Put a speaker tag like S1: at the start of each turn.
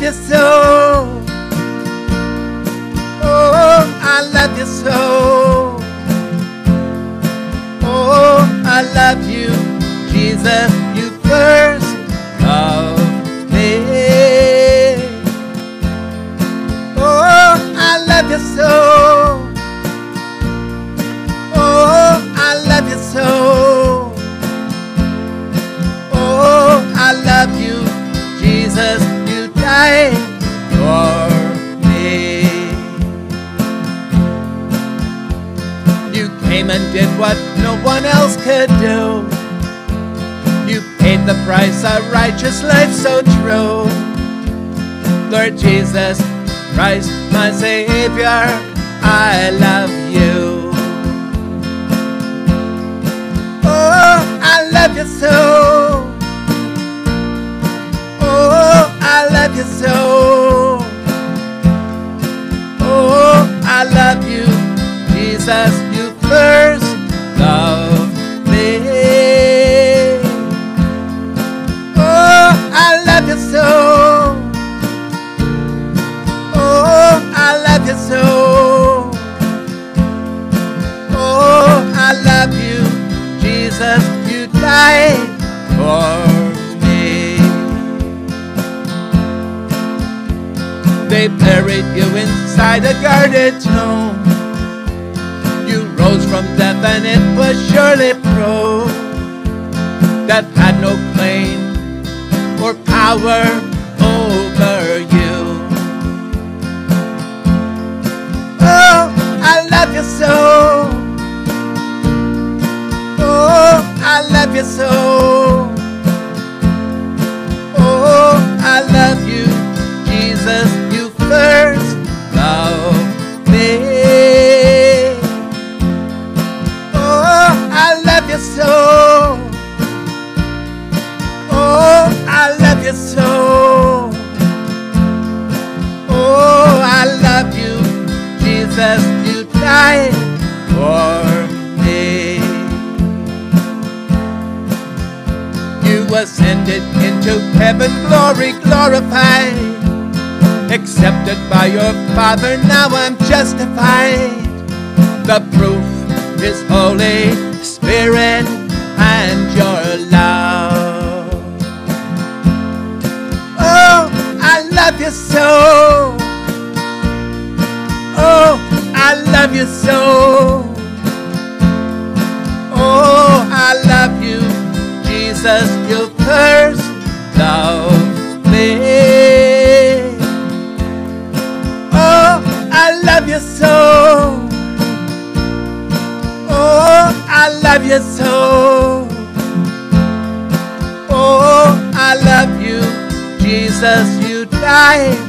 S1: you so. Oh, I love you so. Oh, I love you, Jesus, you first loved me. Oh, I love you so. Oh, I love you so. Oh, I love you, Jesus, you died for me. You came and did what no one else could do. You paid the price, a righteous life so true. Lord Jesus Christ, my Savior, I love you. Oh, I love you so. Oh, I love you so. Oh, I love you, Jesus, you first loved me. Oh, I love you so. Oh, I love you so. Oh, I love you, Jesus, you died for me. They buried you inside a guarded tomb. You rose from death and it was surely proved that had no claim or power over you. Oh, I love you so. Oh, I love you so. Oh, I love you, Jesus, you first loved me. Oh, I love you so. Oh, I love you so. Oh, I love you, Jesus, you died for me. You ascended into heaven, glory glorified, accepted by your Father, now I'm justified. The proof is Holy Spirit and your love. Oh, I love you so. Oh, I love you so. Oh, I love you, Jesus, you first loved me. Oh, I love you so. Oh, I love you so. Oh, I love you, Jesus, you died